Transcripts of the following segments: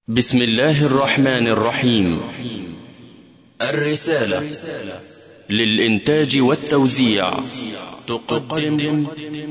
بسم الله الرحمن الرحيم. الرسالة للإنتاج والتوزيع تقدم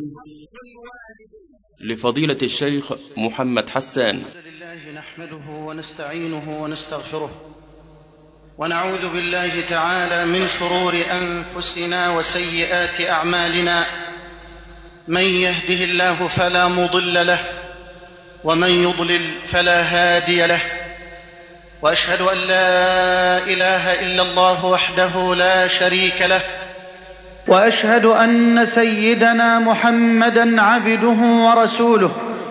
لفضيلة الشيخ محمد حسان. الحمد لله نحمده ونستعينه ونستغفره، ونعوذ بالله تعالى من شرور أنفسنا وسيئات أعمالنا. من يهده الله فلا مضل له، ومن يضلل فلا هادي له. وأشهد أن لا إله إلا الله وحده لا شريك له، وأشهد أن سيدنا محمدًا عبده ورسوله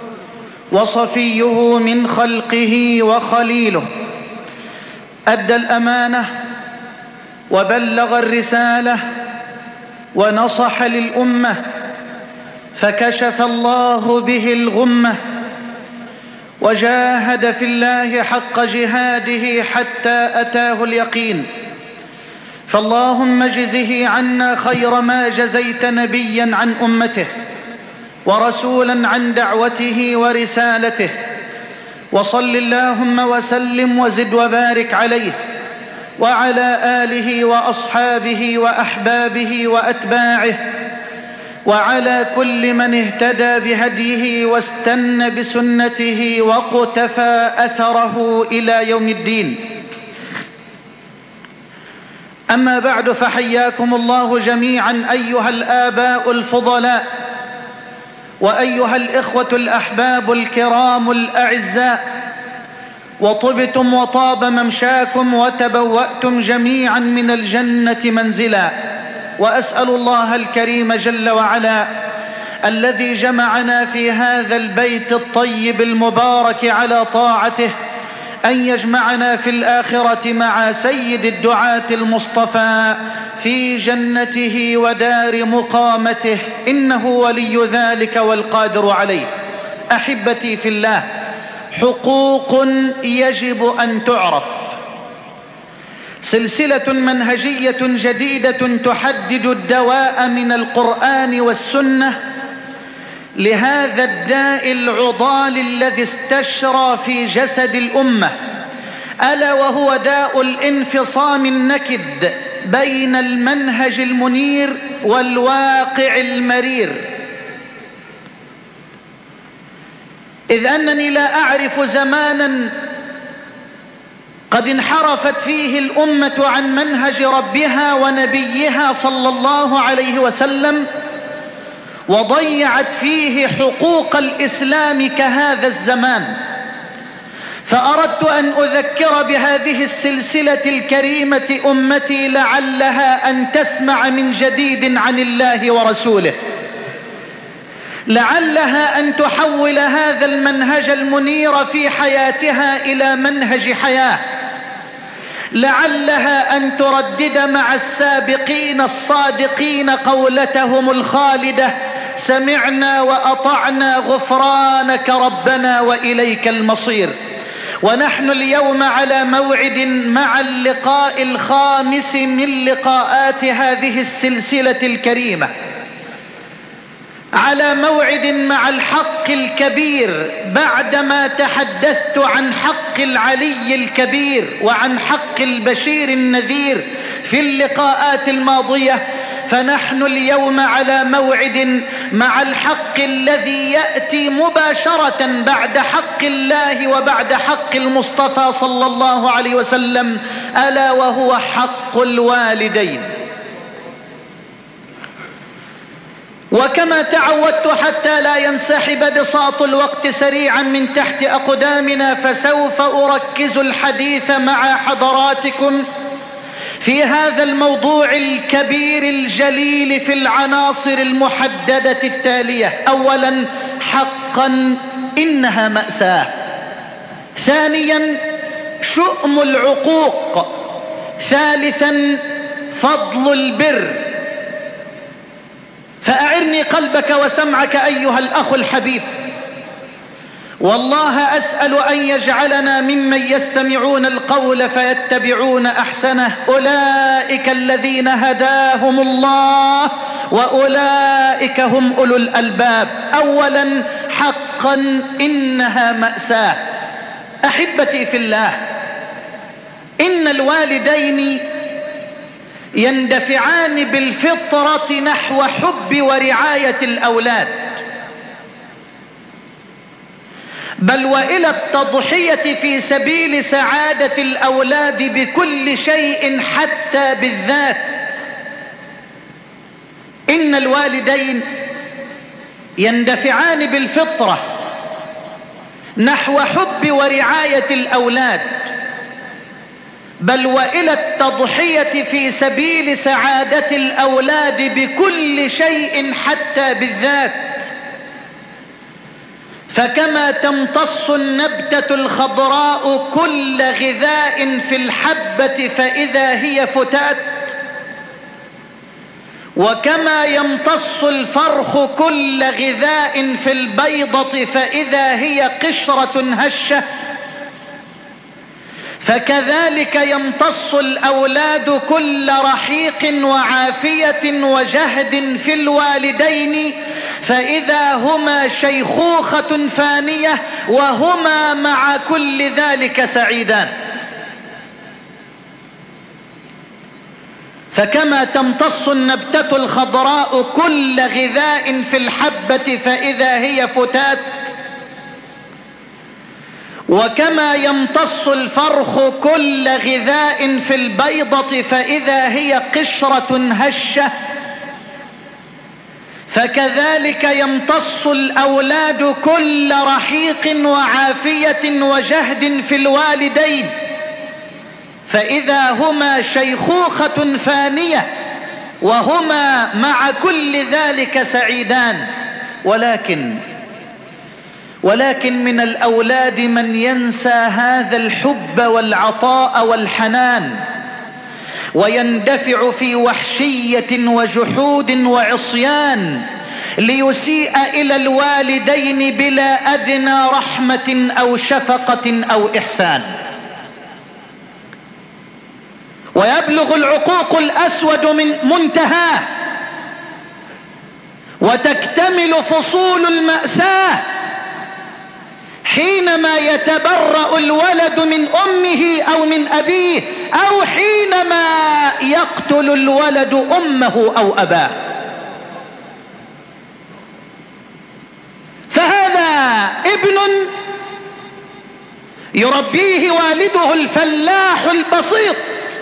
وصفيه من خلقه وخليله. أدى الأمانة وبلغ الرسالة ونصح للأمة، فكشف الله به الغمة، وجاهد في الله حق جهاده حتى أتاه اليقين. فاللهم اجزه عنا خير ما جزيت نبيا عن أمته، ورسولا عن دعوته ورسالته. وصل اللهم وسلم وزد وبارك عليه وعلى آله وأصحابه وأحبابه وأتباعه، وعلى كل من اهتدى بهديه واستنى بسنته وقتفى أثره إلى يوم الدين. أما بعد، فحياكم الله جميعا أيها الآباء الفضلاء، وأيها الإخوة الأحباب الكرام الأعزاء، وطبتم وطاب ممشاكم وتبوأتم جميعا من الجنة منزلا. وأسأل الله الكريم جل وعلا الذي جمعنا في هذا البيت الطيب المبارك على طاعته أن يجمعنا في الآخرة مع سيد الدعاة المصطفى في جنته ودار مقامته، إنه ولي ذلك والقادر عليه. أحبتي في الله، حقوق يجب أن تعرف. سلسلة منهجية جديدة تحدد الدواء من القرآن والسنة لهذا الداء العضال الذي استشرى في جسد الأمة، ألا وهو داء الانفصام النكد بين المنهج المنير والواقع المرير. إذ أنني لا أعرف زمانا قد انحرفت فيه الأمة عن منهج ربها ونبيها صلى الله عليه وسلم، وضيعت فيه حقوق الإسلام كهذا الزمان. فأردت أن أذكر بهذه السلسلة الكريمة أمتي لعلها أن تسمع من جديد عن الله ورسوله، لعلها أن تحول هذا المنهج المنير في حياتها إلى منهج حياة، لعلها أن تردد مع السابقين الصادقين قولتهم الخالدة: سمعنا وأطعنا غفرانك ربنا وإليك المصير. ونحن اليوم على موعد مع اللقاء الخامس من لقاءات هذه السلسلة الكريمة، على موعد مع الحق الكبير. بعدما تحدثت عن حق العلي الكبير وعن حق البشير النذير في اللقاءات الماضية، فنحن اليوم على موعد مع الحق الذي يأتي مباشرة بعد حق الله وبعد حق المصطفى صلى الله عليه وسلم، ألا وهو حق الوالدين. وكما تعودت حتى لا ينسحب بساط الوقت سريعا من تحت أقدامنا، فسوف أركز الحديث مع حضراتكم في هذا الموضوع الكبير الجليل في العناصر المحددة التالية: أولا، حقا إنها مأساة. ثانيا، شؤم العقوق. ثالثا، فضل البر. فأعرني قلبك وسمعك أيها الأخ الحبيب، والله أسأل أن يجعلنا ممن يستمعون القول فيتبعون أحسنه. أولئك الذين هداهم الله وأولئك هم أولو الألباب. أولا، حقا إنها مأساة. أحبتي في الله، إن الوالدين يندفعان بالفطرة نحو حب ورعاية الأولاد، بل وإلى التضحية في سبيل سعادة الأولاد بكل شيء حتى بالذات. إن الوالدين يندفعان بالفطرة نحو حب ورعاية الأولاد، بل وإلى التضحية في سبيل سعادة الأولاد بكل شيء حتى بالذات. فكما تمتص النبتة الخضراء كل غذاء في الحبة فإذا هي فتات، وكما يمتص الفرخ كل غذاء في البيضة فإذا هي قشرة هشة، فكذلك يمتص الأولاد كل رحيق وعافية وجهد في الوالدين فإذا هما شيخوخة فانية وهما مع كل ذلك سعيدان. فكما تمتص النبتة الخضراء كل غذاء في الحبة فإذا هي فتات، وكما يمتص الفرخ كل غذاء في البيضة فإذا هي قشرة هشة، فكذلك يمتص الأولاد كل رحيق وعافية وجهد في الوالدين فإذا هما شيخوخة فانية وهما مع كل ذلك سعيدان. ولكن من الأولاد من ينسى هذا الحب والعطاء والحنان ويندفع في وحشية وجحود وعصيان ليسيء إلى الوالدين بلا أدنى رحمة أو شفقة أو إحسان، ويبلغ العقوق الأسود من منتهاه وتكتمل فصول المأساة حينما يتبرأ الولد من أمه أو من أبيه، أو حينما يقتل الولد أمه أو أباه. فهذا ابن يربيه والده الفلاح البسيط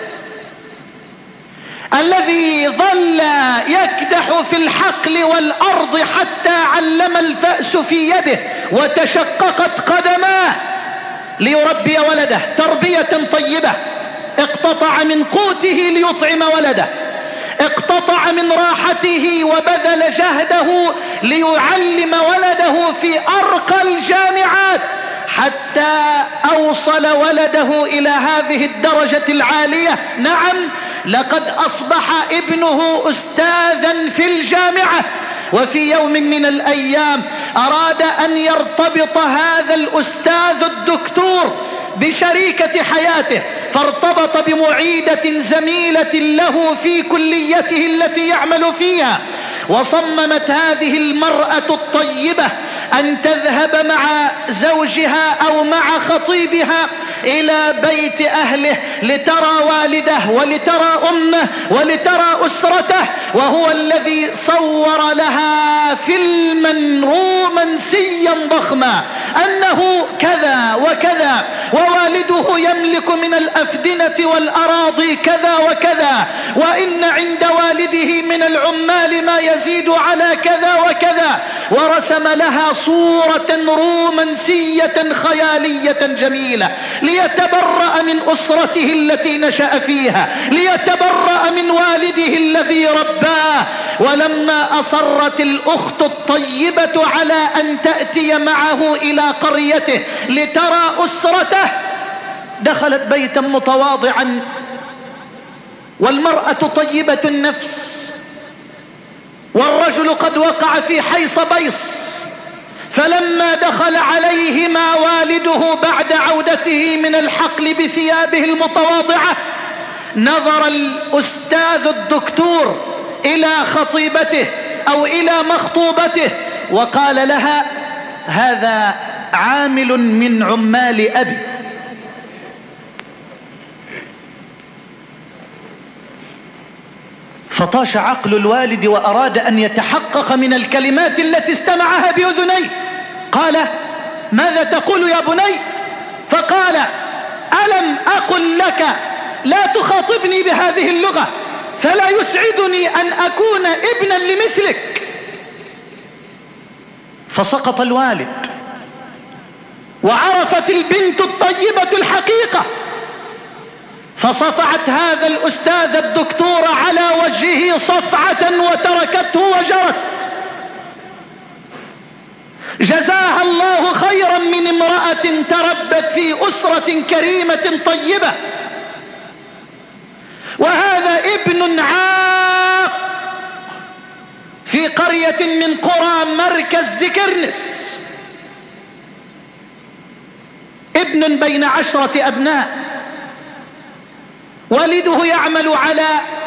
الذي ظل يكدح في الحقل والأرض حتى علم الفأس في يده وتشققت قدماه ليربي ولده تربية طيبة. اقتطع من قوته ليطعم ولده، اقتطع من راحته وبذل جهده ليعلم ولده في أرقى الجامعات حتى أوصل ولده إلى هذه الدرجة العالية. نعم، لقد أصبح ابنه أستاذا في الجامعة، وفي يوم من الأيام أراد أن يرتبط هذا الأستاذ الدكتور بشريكة حياته، فارتبط بمعيدة زميلة له في كليته التي يعمل فيها. وصممت هذه المرأة الطيبة أن تذهب مع زوجها أو مع خطيبها إلى بيت أهله لترى والده ولترى أمه ولترى أسرته، وهو الذي صور لها فيلما رومانسيا ضخما أنه كذا وكذا، ووالده يملك من الأفدنة والأراضي كذا وكذا، وإن عند والده من العمال ما يزيد على كذا وكذا، ورسم لها صورة رومانسية خيالية جميلة ليتبرأ من أسرته التي نشأ فيها، ليتبرأ من والده الذي رباه. ولما أصرت الأخت الطيبة على أن تأتي معه إلى قريته لترى أسرته، دخلت بيتا متواضعا والمرأة طيبة النفس والرجل قد وقع في حيص بيص. فلما دخل عليهما والده بعد عودته من الحقل بثيابه المتواضعة، نظر الأستاذ الدكتور إلى خطيبته أو إلى مخطوبته وقال لها: هذا عامل من عمال أبي. فطاش عقل الوالد وأراد أن يتحقق من الكلمات التي استمعها بأذنيه. قال: ماذا تقول يا بني؟ فقال: ألم أقل لك لا تخاطبني بهذه اللغة؟ فلا يسعدني أن أكون ابنا لمثلك. فسقط الوالد، وعرفت البنت الطيبة الحقيقة، فصفعت هذا الأستاذ الدكتور على وجهه صفعة وتركته وجرت. جزاها الله خيرا من امرأة تربت في أسرة كريمة طيبة. وهذا ابن عاق في قرية من قرى مركز دكرنس، ابن بين 10 أبناء، والده يعمل على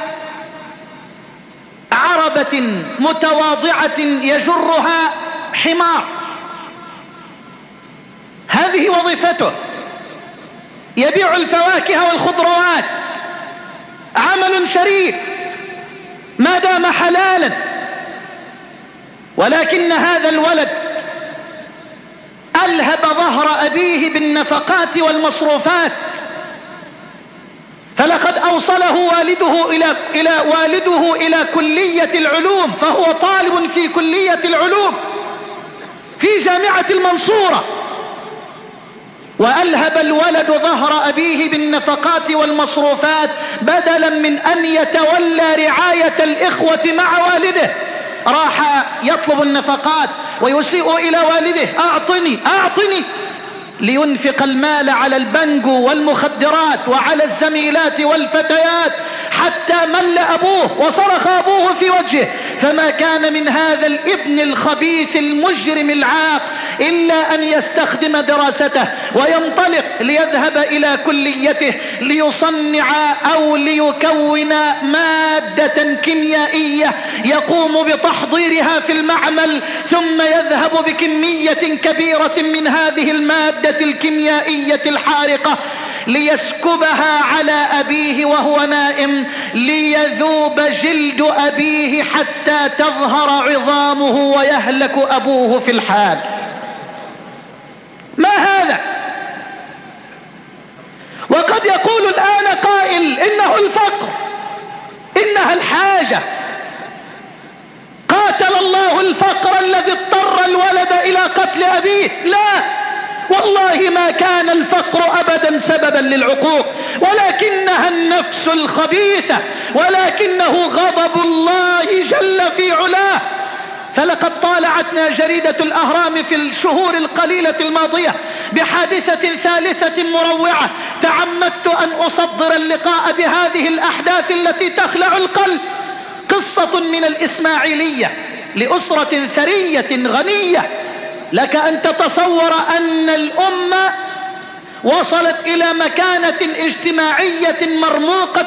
عربة متواضعة يجرها حمار، هذه وظيفته، يبيع الفواكه والخضروات، عمل شريف ما دام حلالا. ولكن هذا الولد ألهب ظهر أبيه بالنفقات والمصروفات، فلقد أوصله والده إلى كلية العلوم، فهو طالب في كلية العلوم في جامعة المنصورة. وألهب الولد ظهر أبيه بالنفقات والمصروفات بدلا من أن يتولى رعاية الإخوة مع والده. راح يطلب النفقات ويسيء إلى والده: أعطني، لينفق المال على البنجو والمخدرات وعلى الزميلات والفتيات، حتى مل أبوه وصرخ أبوه في وجهه. فما كان من هذا الابن الخبيث المجرم العاق إلا أن يستخدم دراسته وينطلق ليذهب إلى كليته ليصنع أو ليكون مادة كيميائية يقوم بتحضيرها في المعمل، ثم يذهب بكمية كبيرة من هذه المادة الكيميائية الحارقة ليسكبها على أبيه وهو نائم، ليذوب جلد أبيه حتى تظهر عظامه ويهلك أبوه في الحال. ما هذا؟ وقد يقول الآن قائل: إنه الفقر، إنها الحاجة. قاتل الله الفقر الذي اضطر الولد إلى قتل أبيه. لا والله، ما كان الفقر أبدا سببا للعقوق، ولكنها النفس الخبيثة، ولكنه غضب الله جل في علاه. فلقد طالعتنا جريدة الأهرام في الشهور القليلة الماضية بحادثة ثالثة مروعة، تعمدت أن أصدر اللقاء بهذه الأحداث التي تخلع القلب. قصة من الإسماعيلية لأسرة ثرية غنية. لك أن تتصور أن الأمة وصلت إلى مكانة اجتماعية مرموقة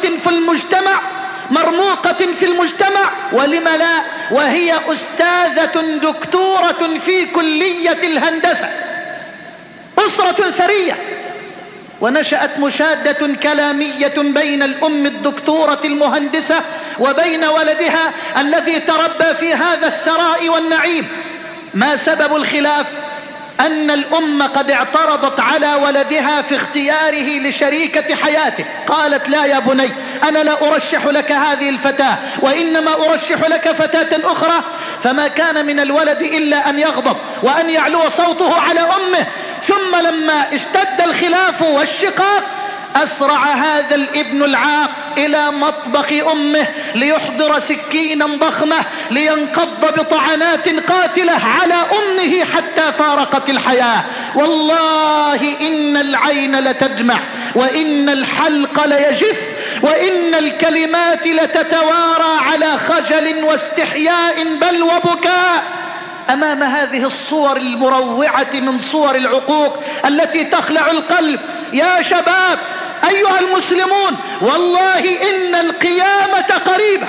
في المجتمع، ولم لا، وهي أستاذة دكتورة في كلية الهندسة. أسرة ثرية، ونشأت مشادة كلامية بين الأم الدكتورة المهندسة وبين ولدها الذي تربى في هذا الثراء والنعيم. ما سبب الخلاف؟ أن الأم قد اعترضت على ولدها في اختياره لشريكة حياته. قالت: لا يا بني، أنا لا أرشح لك هذه الفتاة، وإنما أرشح لك فتاة أخرى. فما كان من الولد إلا أن يغضب وأن يعلو صوته على أمه. ثم لما اشتد الخلاف والشقاق أسرع هذا الابن العاق إلى مطبخ أمه ليحضر سكينا ضخمة لينقض بطعنات قاتلة على أمه حتى فارقت الحياة. والله إن العين لتدمع، وإن الحلق ليجف، وإن الكلمات لتتوارى على خجل واستحياء بل وبكاء أمام هذه الصور المروعة من صور العقوق التي تخلع القلب. يا شباب أيها المسلمون، والله إن القيامة قريبة.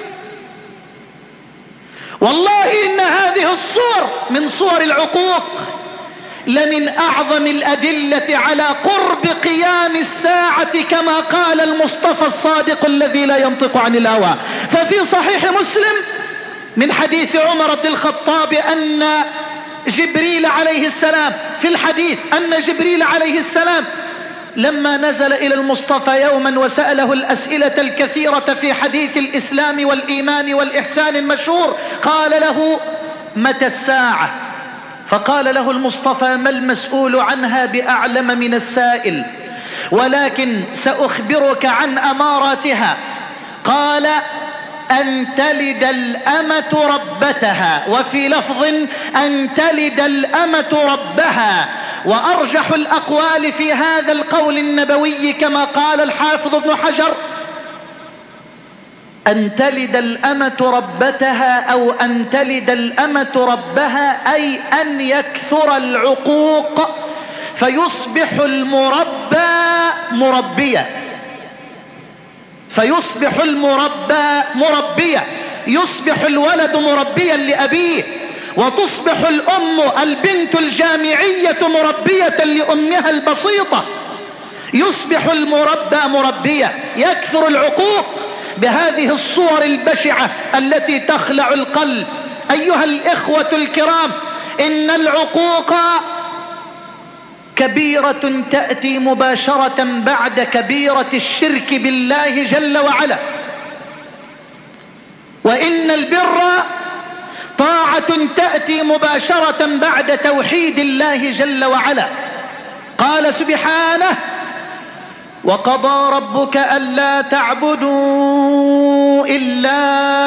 والله إن هذه الصور من صور العقوق لمن أعظم الأدلة على قرب قيام الساعة، كما قال المصطفى الصادق الذي لا ينطق عن الهوى: ففي صحيح مسلم من حديث عمر بن الخطاب أن جبريل عليه السلام، في الحديث أن جبريل عليه السلام لما نزل إلى المصطفى يوما وسأله الأسئلة الكثيرة في حديث الإسلام والإيمان والإحسان المشهور، قال له: متى الساعة؟ فقال له المصطفى: ما المسؤول عنها بأعلم من السائل، ولكن سأخبرك عن أماراتها. قال: أن تلد الأمة ربتها، وفي لفظ أن تلد الأمة ربها. وأرجح الأقوال في هذا القول النبوي كما قال الحافظ ابن حجر: أن تلد الأمة ربتها أو أن تلد الأمة ربها، أي أن يكثر العقوق فيصبح المربى مربيا، فيصبح المربى مربيا، يصبح الولد مربيا لأبيه، وتصبح الأم البنت الجامعية مربية لأمها البسيطة، يصبح المربى مربيا. يكثر العقوق بهذه الصور البشعة التي تخلع القلب. أيها الإخوة الكرام، إن العقوق كبيرة تأتي مباشرة بعد كبيرة الشرك بالله جل وعلا، وإن البر طاعة تأتي مباشرة بعد توحيد الله جل وعلا. قال سبحانه: وقضى ربك ألا تعبدوا إلا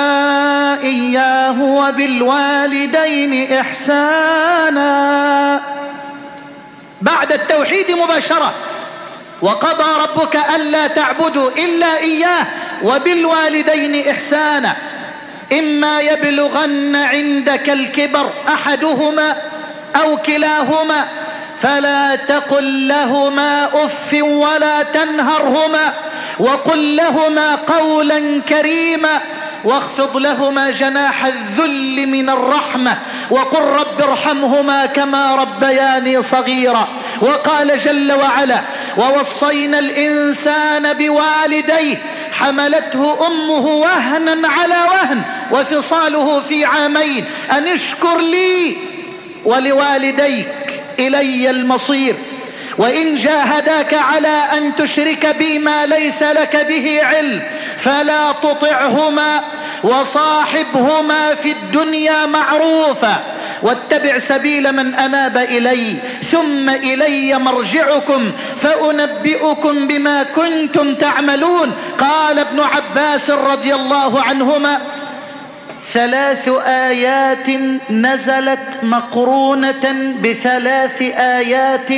إياه وبالوالدين إحسانا. بعد التوحيد مباشرة: وقضى ربك ألا تعبدوا إلا إياه وبالوالدين إحسانا، إما يبلغن عندك الكبر أحدهما أو كلاهما فلا تقل لهما أف ولا تنهرهما، وقل لهما قولا كريما، واخفض لهما جناح الذل من الرحمة، وقل رب ارحمهما كما ربياني صغيرا. وقال جل وعلا: ووصينا الإنسان بوالديه حملته أمه وهنا على وهن وفصاله في عامين أن اشكر لي ولوالديك إلي المصير، وإن جاهداك على أن تشرك بي ما ليس لك به علم فلا تطعهما وصاحبهما في الدنيا معروفا واتبع سبيل من أناب إلي ثم إلي مرجعكم فأنبئكم بما كنتم تعملون. قال ابن عباس رضي الله عنهما: 3 آيات نزلت مقرونة ب3 آيات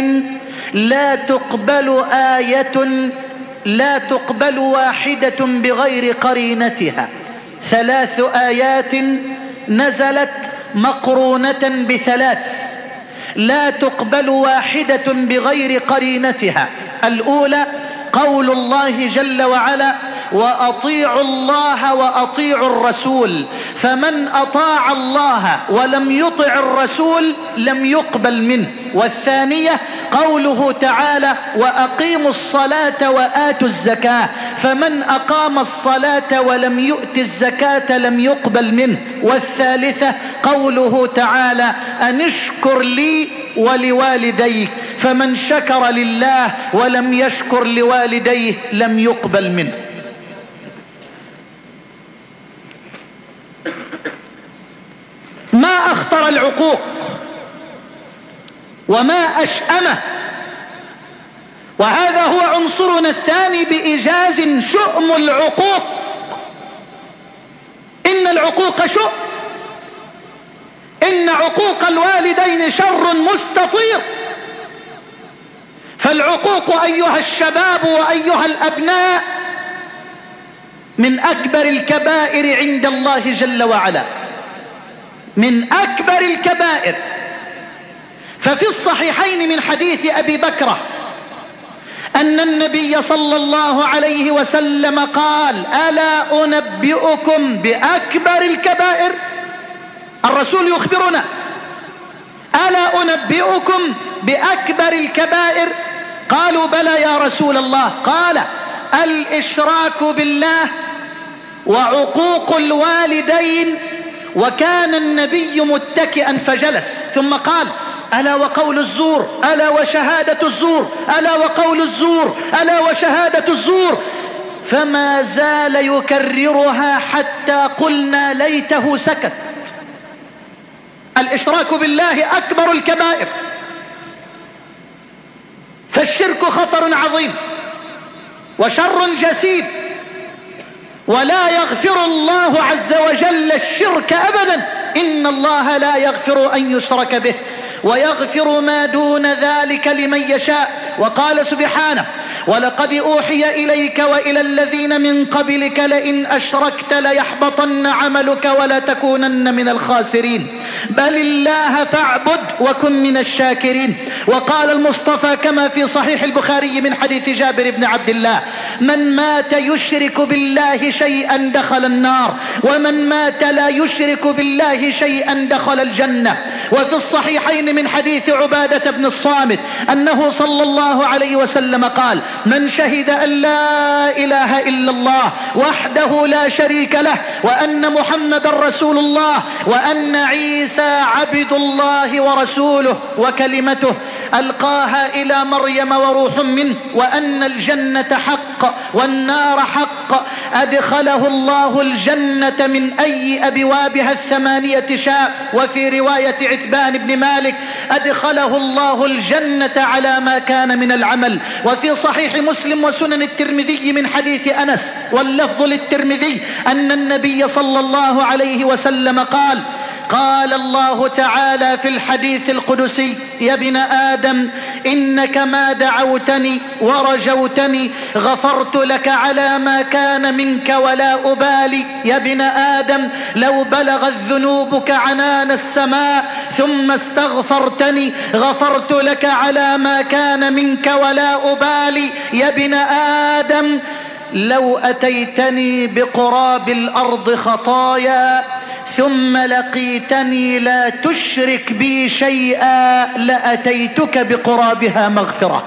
لا تقبل واحدة بغير قرينتها. 3 آيات نزلت مقرونة ب3 لا تقبل واحدة بغير قرينتها. الأولى قول الله جل وعلا: وأطيعوا الله وأطيعوا الرسول، فمن أطاع الله ولم يطع الرسول لم يقبل منه. والثانية قوله تعالى: وأقيموا الصلاة وآتوا الزكاة، فمن أقام الصلاة ولم يؤت الزكاة لم يقبل منه. والثالثة قوله تعالى: أن اشكر لي ولوالديك، فمن شكر لله ولم يشكر لوالديه لم يقبل منه. ما أخطر العقوق وما أشأمه، وهذا هو عنصرنا الثاني بإيجاز: شؤم العقوق. إن العقوق شؤم، إن عقوق الوالدين شر مستطير. فالعقوق أيها الشباب وأيها الأبناء من أكبر الكبائر عند الله جل وعلا، من أكبر الكبائر. ففي الصحيحين من حديث أبي بكرة أن النبي صلى الله عليه وسلم قال: ألا أنبئكم بأكبر الكبائر؟ الرسول يخبرنا: ألا أنبئكم بأكبر الكبائر؟ قالوا: بلى يا رسول الله. قال: الإشراك بالله وعقوق الوالدين. وكان النبي متكئا فجلس ثم قال: ألا وقول الزور، ألا وشهادة الزور، ألا وقول الزور، ألا وشهادة الزور. فما زال يكررها حتى قلنا ليته سكت. الإشراك بالله أكبر الكبائر، فالشرك خطر عظيم وشر جسيم، ولا يغفر الله عز وجل الشرك أبدا. إن الله لا يغفر أن يشرك به ويغفر ما دون ذلك لمن يشاء. وقال سبحانه: ولقد أوحي إليك وإلى الذين من قبلك لئن أشركت ليحبطن عملك ولتكونن من الخاسرين بل الله فاعبد وكن من الشاكرين. وقال المصطفى كما في صحيح البخاري من حديث جابر بن عبد الله: من مات يشرك بالله شيئا دخل النار، ومن مات لا يشرك بالله شيئا دخل الجنة. وفي الصحيحين من حديث عبادة بن الصامت أنه صلى الله عليه وسلم قال: من شهد أن لا إله إلا الله وحده لا شريك له وأن محمد رسول الله وأن عيسى عبد الله ورسوله وكلمته ألقاها إلى مريم وروح منه، وأن الجنة حق والنار حق، أدخله الله الجنة من أي أبوابها 8 شاء. وفي رواية عتبان بن مالك: أدخله الله الجنة على ما كان من العمل. وفي صحيح مسلم وسنن الترمذي من حديث أنس واللفظ للترمذي أن النبي صلى الله عليه وسلم قال: قال الله تعالى في الحديث القدسي: يا ابن آدم إنك ما دعوتني ورجوتني غفرت لك على ما كان منك ولا أبالي. يا ابن آدم لو بلغت ذنوبك عنان السماء ثم استغفرتني غفرت لك على ما كان منك ولا أبالي. يا ابن آدم لو أتيتني بقراب الأرض خطايا ثم لقيتني لا تشرك بي شيئا لأتيتك بقرابها مغفرة.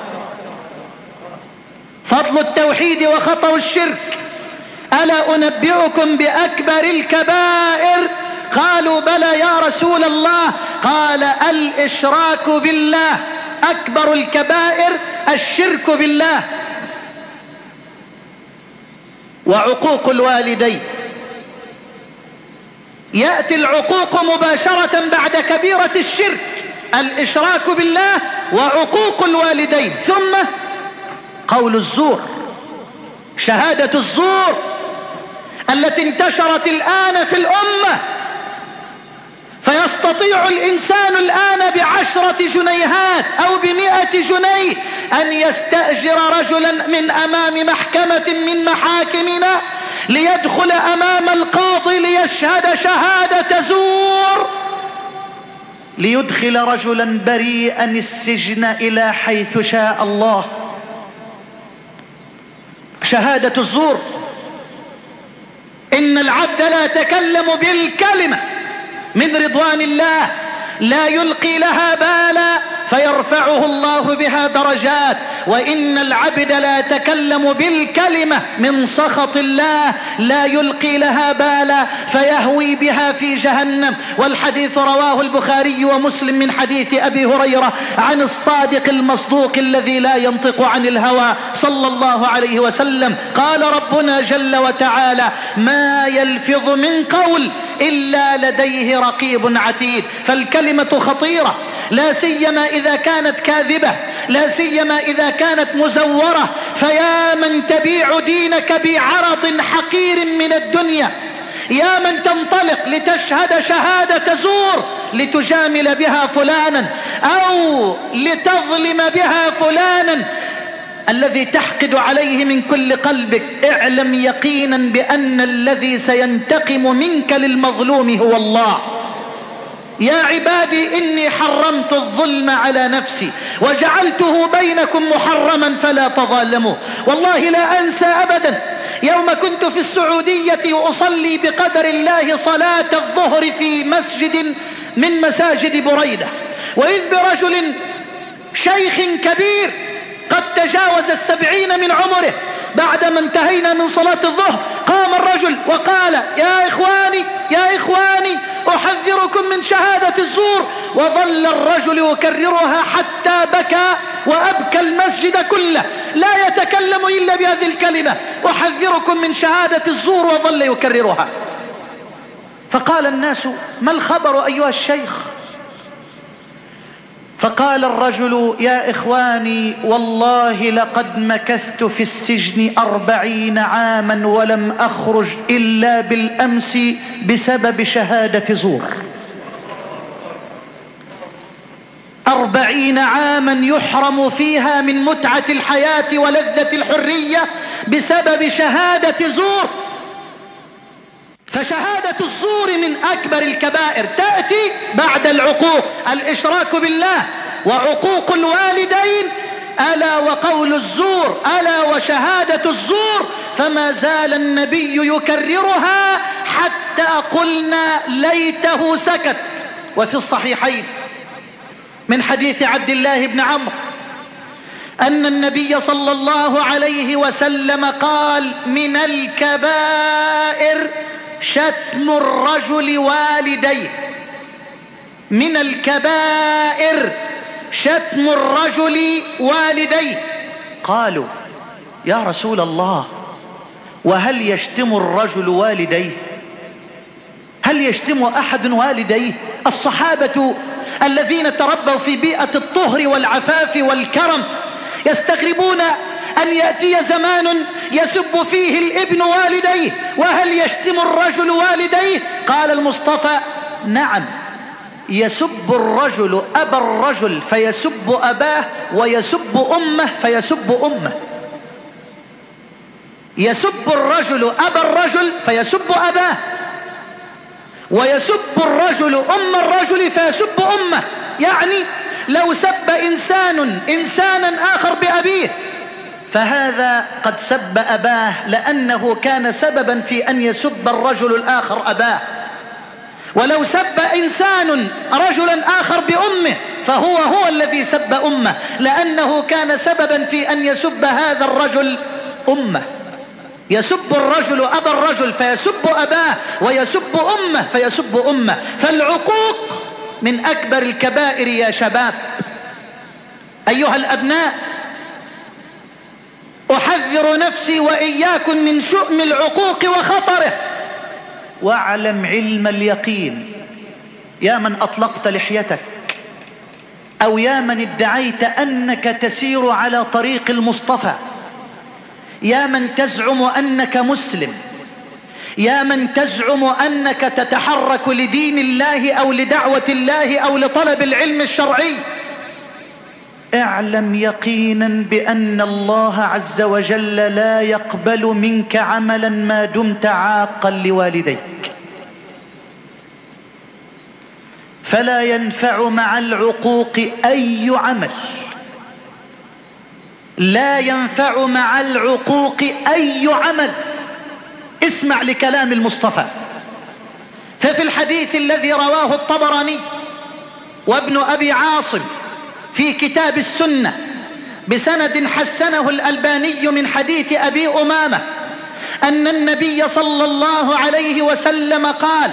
فضل التوحيد وخطر الشرك. ألا أنبئكم بأكبر الكبائر؟ قالوا: بلى يا رسول الله. قال: الإشراك بالله. أكبر الكبائر الشرك بالله وعقوق الوالدين. يأتي العقوق مباشرة بعد كبيرة الشرك، الإشراك بالله وعقوق الوالدين، ثم قول الزور، شهادة الزور التي انتشرت الآن في الأمة. فيستطيع الإنسان الآن ب10 جنيهات أو ب100 جنيه أن يستأجر رجلا من أمام محكمة من محاكمنا ليدخل أمام القاضي ليشهد شهادة زور، ليدخل رجلا بريئا السجن إلى حيث شاء الله. شهادة الزور. إن العبد لا يتكلم بالكلمة من رضوان الله لا يلقي لها بالا فيرفعه الله بها درجات، وإن العبد لا يتكلم بالكلمة من سخط الله لا يلقي لها بالا فيهوي بها في جهنم. والحديث رواه البخاري ومسلم من حديث أبي هريرة عن الصادق المصدوق الذي لا ينطق عن الهوى صلى الله عليه وسلم قال: ربنا جل وتعالى: ما يلفظ من قول إلا لديه رقيب عتيد. فالكلمة خطيرة، لا سيما إذا كانت كاذبة، لا سيما إذا كانت مزورة. فيا من تبيع دينك بعرض حقير من الدنيا، يا من تنطلق لتشهد شهادة زور لتجامل بها فلانا أو لتظلم بها فلانا الذي تحقد عليه من كل قلبك، اعلم يقينا بأن الذي سينتقم منك للمظلوم هو الله. يا عبادي إني حرمت الظلم على نفسي وجعلته بينكم محرما فلا تظالموا. والله لا أنسى أبدا يوم كنت في السعودية وأصلي بقدر الله صلاة الظهر في مسجد من مساجد بريدة، وإذ برجل شيخ كبير قد تجاوز 70 من عمره بعدما انتهينا من صلاة الظهر قام الرجل وقال يا إخواني أحذركم من شهادة الزور. وظل الرجل يكررها حتى بكى وأبكى المسجد كله، لا يتكلم إلا بهذه الكلمة أحذركم من شهادة الزور، وظل يكررها. فقال الناس ما الخبر أيها الشيخ؟ فقال الرجل يا إخواني والله لقد مكثت في السجن 40 عاما ولم أخرج إلا بالأمس بسبب شهادة زور. 40 عاما يحرم فيها من متعة الحياة ولذة الحرية بسبب شهادة زور. فشهادة الزور من أكبر الكبائر، تأتي بعد العقوق، الإشراك بالله وعقوق الوالدين، ألا وقول الزور، ألا وشهادة الزور. فما زال النبي يكررها حتى قلنا ليته سكت. وفي الصحيحين من حديث عبد الله بن عمرو أن النبي صلى الله عليه وسلم قال من الكبائر شتم الرجل والديه. من الكبائر شتم الرجل والديه. قالوا يا رسول الله وهل يشتم الرجل والديه؟ هل يشتم أحد والديه؟ الصحابة الذين تربوا في بيئة الطهر والعفاف والكرم يستغربون أن يأتي زمان يسب فيه الابن والديه، وهل يشتم الرجل والديه؟ قال المصطفى نعم، يسب الرجل أبا الرجل فيسب أباه، ويسب أمه فيسب أمه. يسب الرجل أبا الرجل فيسب أباه، ويسب الرجل أم الرجل فيسب أمه. يعني لو سب إنسانا آخر بأبيه فهذا قد سب أباه لأنه كان سببا في أن يسب الرجل الآخر أباه. ولو سب إنسان رجلا آخر بأمه فهو الذي سب أمه لأنه كان سببا في أن يسب هذا الرجل أمه. يسب الرجل أبا الرجل فيسب أباه، ويسب أمه فيسب أمه. فالعقوق من أكبر الكبائر يا شباب. أيها الأبناء، أحذر نفسي وإياكم من شؤم العقوق وخطره. واعلم علم اليقين يا من أطلقت لحيتك، أو يا من ادعيت أنك تسير على طريق المصطفى، يا من تزعم أنك مسلم، يا من تزعم أنك تتحرك لدين الله أو لدعوة الله أو لطلب العلم الشرعي، اعلم يقينا بأن الله عز وجل لا يقبل منك عملا ما دمت عاقا لوالديك. فلا ينفع مع العقوق أي عمل، لا ينفع مع العقوق أي عمل. اسمع لكلام المصطفى. ففي الحديث الذي رواه الطبراني وابن أبي عاصم في كتاب السنة بسند حسنه الألباني من حديث أبي أمامة أن النبي صلى الله عليه وسلم قال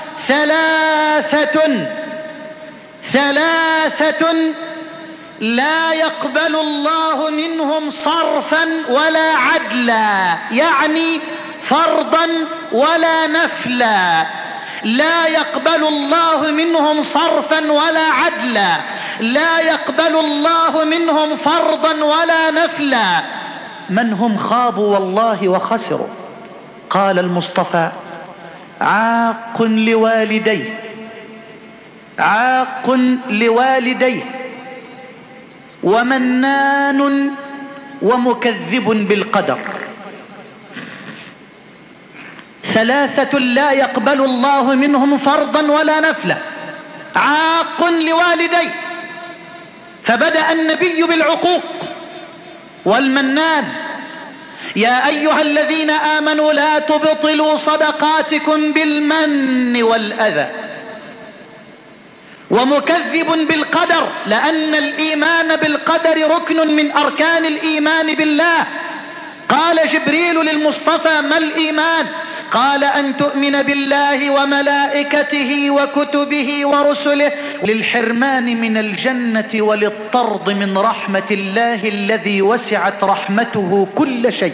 ثلاثة لا يقبل الله منهم صرفا ولا عدلا، يعني فرضا ولا نفلا. لا يقبل الله منهم صرفا ولا عدلا، لا يقبل الله منهم فرضا ولا نفلا. من هم خابوا والله وخسروا؟ قال المصطفى عاق لوالديه، عاق لوالديه، ومنان، ومكذب بالقدر. ثلاثة لا يقبل الله منهم فرضا ولا نفلا. عاق لوالديه، فبدأ النبي بالعقوق والمنان. يا أيها الذين آمنوا لا تبطلوا صدقاتكم بالمن والأذى. ومكذب بالقدر، لأن الإيمان بالقدر ركن من أركان الإيمان بالله. قال جبريل للمصطفى: ما الإيمان؟ قال: أن تؤمن بالله وملائكته وكتبه ورسله، للحرمان من الجنة وللطرد من رحمة الله الذي وسعت رحمته كل شيء.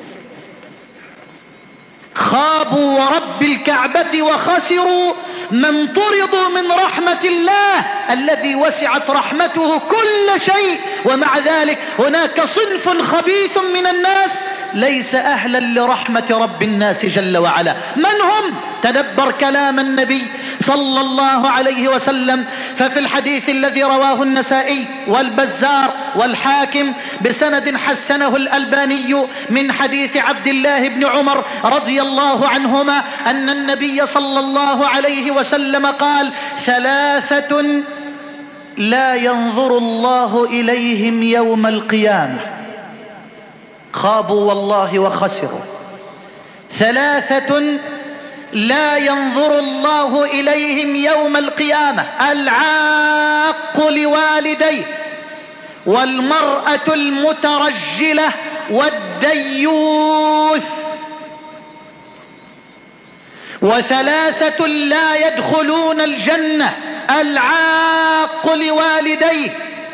خابوا ورب الكعبة وخسروا من طردوا من رحمة الله الذي وسعت رحمته كل شيء. ومع ذلك هناك صنف خبيث من الناس ليس أهلا لرحمة رب الناس جل وعلا. من هم؟ تدبر كلام النبي صلى الله عليه وسلم. ففي الحديث الذي رواه النسائي والبزار والحاكم بسند حسنه الألباني من حديث عبد الله بن عمر رضي الله عنهما أن النبي صلى الله عليه وسلم قال: 3 لا ينظر الله إليهم يوم القيامة. خابوا والله وخسروا. 3 لا ينظر الله إليهم يوم القيامة: العاق لوالديه، والمرأة المترجلة، والديوث. 3 لا يدخلون الجنة: العاق لوالديه،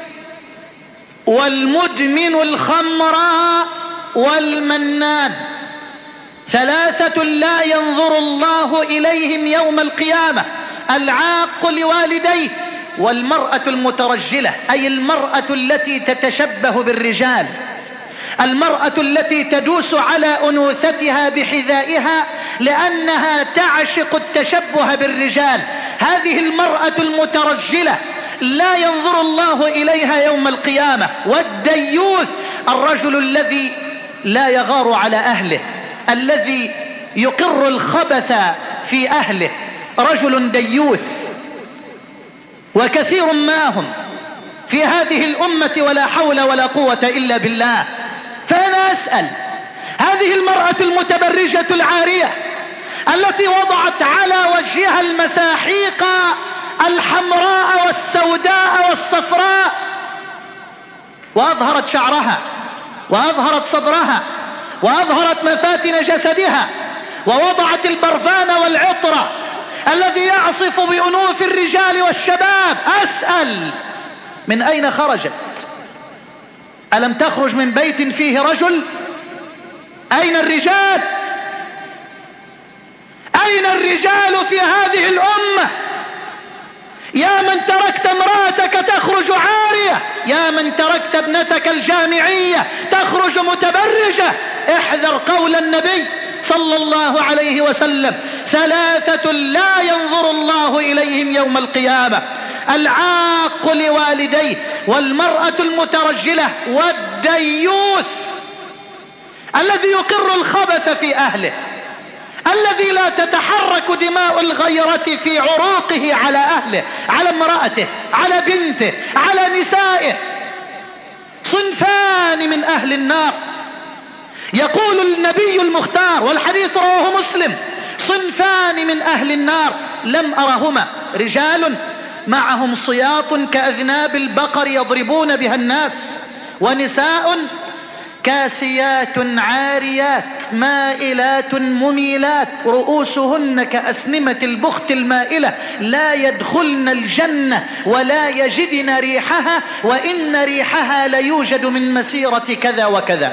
والمدمن الخمر، والمنان. 3 لا ينظر الله إليهم يوم القيامة: العاق لوالديه، والمرأة المترجلة، أي المرأة التي تتشبه بالرجال، المرأة التي تدوس على أنوثتها بحذائها لأنها تعشق التشبه بالرجال. هذه المرأة المترجلة لا ينظر الله إليها يوم القيامة. والديوث، الرجل الذي لا يغار على أهله، الذي يقر الخبث في أهله، رجل ديوث. وكثير ما هم في هذه الأمة ولا حول ولا قوة إلا بالله. فأنا أسأل: هذه المرأة المتبرجة العارية التي وضعت على وجهها المساحيق الحمراء والسوداء والصفراء، وأظهرت شعرها، وأظهرت صدرها، وأظهرت مفاتن جسدها، ووضعت البرفان والعطر الذي يعصف بأنوف الرجال والشباب، أسأل: من أين خرجت؟ ألم تخرج من بيت فيه رجل؟ أين الرجال؟ أين الرجال في هذه الأمة؟ يا من تركت امرأتك تخرج عارية، يا من تركت ابنتك الجامعية تخرج متبرجة، احذر قول النبي صلى الله عليه وسلم: 3 لا ينظر الله إليهم يوم القيامة: العاق لوالديه، والمرأة المترجلة، والديوث الذي يقر الخبث في أهله، الذي لا تتحرك دماء الغيرة في عروقه على أهله، على امرأته، على بنته، على نسائه. صنفان من أهل النار. يقول النبي المختار، والحديث رواه مسلم: صنفان من أهل النار لم أرهما: رجال معهم صياط كأذناب البقر يضربون بها الناس، ونساء كاسيات عاريات مائلات مميلات رؤوسهن كأسنمة البخت المائلة، لا يدخلن الجنة ولا يجدن ريحها، وإن ريحها ليوجد من مسيرة كذا وكذا.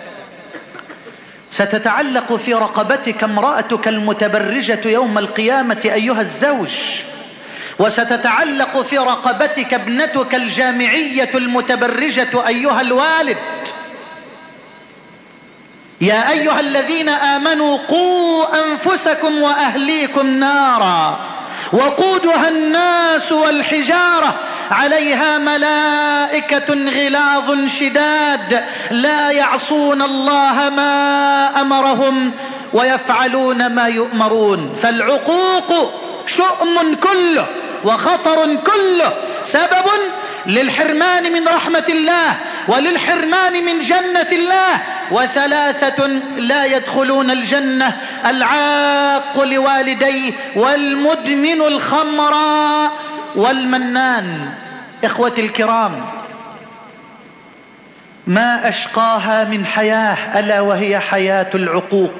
ستتعلق في رقبتك امرأتك المتبرجة يوم القيامة أيها الزوج، وستتعلق في رقبتك ابنتك الجامعية المتبرجة أيها الوالد. يا أيها الذين آمنوا قوا أنفسكم وأهليكم نارا وقودها الناس والحجارة عليها ملائكة غلاظ شداد لا يعصون الله ما أمرهم ويفعلون ما يؤمرون. فالعقوق شؤم كله وخطر كله، سبب للحرمان من رحمة الله وللحرمان من جنة الله. 3 لا يدخلون الجنة: العاق لوالديه، والمدمن الخمر، والمنان. إخوتي الكرام، ما أشقاها من حياة، ألا وهي حياة العقوق،